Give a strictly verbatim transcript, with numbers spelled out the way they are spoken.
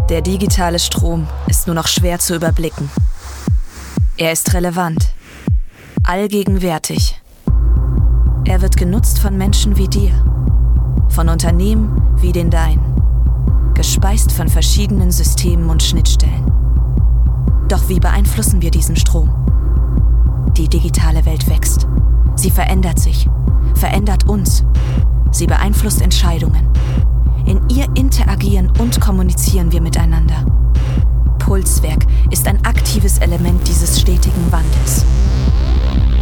Der digitale Strom ist nur noch schwer zu überblicken. Er ist relevant, allgegenwärtig. Er wird genutzt von Menschen wie dir, von Unternehmen wie den deinen, gespeist von verschiedenen Systemen und Schnittstellen. Doch wie beeinflussen wir diesen Strom? Die digitale Welt wächst. Sie verändert sich, verändert uns. Sie beeinflusst Entscheidungen. In ihr interagieren und kommunizieren wir miteinander. Pulswerk ist ein aktives Element dieses stetigen Wandels.